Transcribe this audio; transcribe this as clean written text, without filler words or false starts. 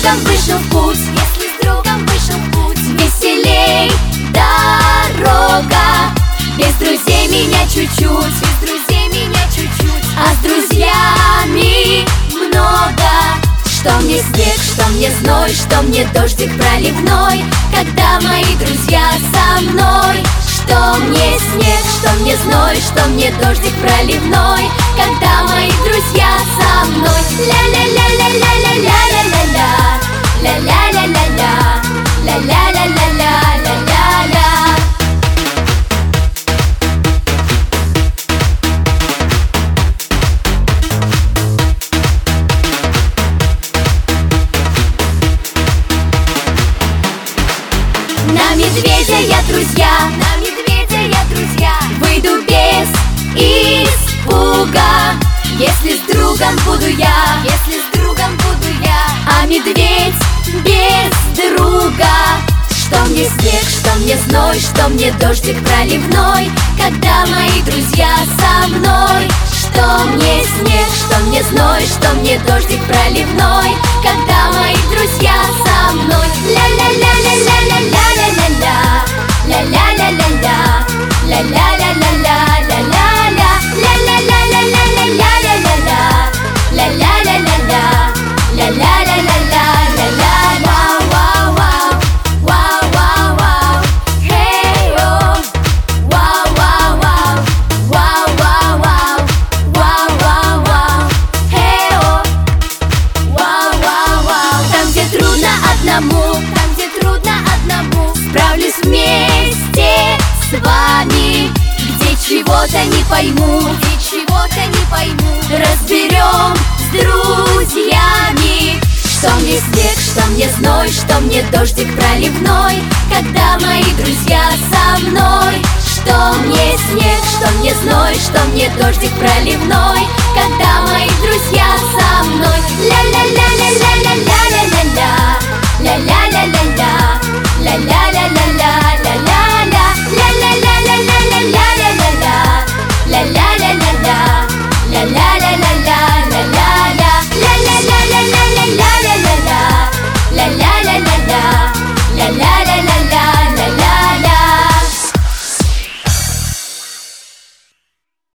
другом вышел в путь, если с другом вышел в путь, веселей дорога. Без друзей меня чуть-чуть, без друзей меня чуть-чуть, а с друзьями много. Что мне снег, что мне зной, что мне дождик проливной, когда мои друзья со мной. Что мне снег, что мне зной, что мне дождик проливной, когда мои друзья со мной. Ля-ля-ля-ля-ля-ля-ля-ля-ля, ля-ля-ля-ля-ля, ля-ля-ля-ля-ля-ля-ля. На медведя я друзья, на медведя я друзья, выйду без испуга. Если с другом буду я, если с другом буду я, а медведь без друга. Что мне снег, что мне зной, что мне дождик проливной, когда мои друзья со мной. Что мне снег, что мне зной, что мне дождик проливной, когда мои друзья со мной. Ля-ля-ля-ля-ля-ля-ля-ля-ля, ля-ля-ля-ля-ля, ля-ля-ля-ля-ля-ля-ля, ля-ля-ля-ля-ля-ля-ля-ля, ля-ля-ля-ля-ля, ля-ля-ля-ля-ля-ля-ля. Там, где трудно одному, справлюсь вместе с вами. Где чего-то не пойму, где чего-то не пойму, разберем с друзьями. Что мне снег, что мне зной, что мне дождик проливной, когда мои друзья со мной. Что мне снег, что мне зной, что мне дождик проливной, когда мои друзья со мной. Ля-ля-ля-ля-ля-ля-ля.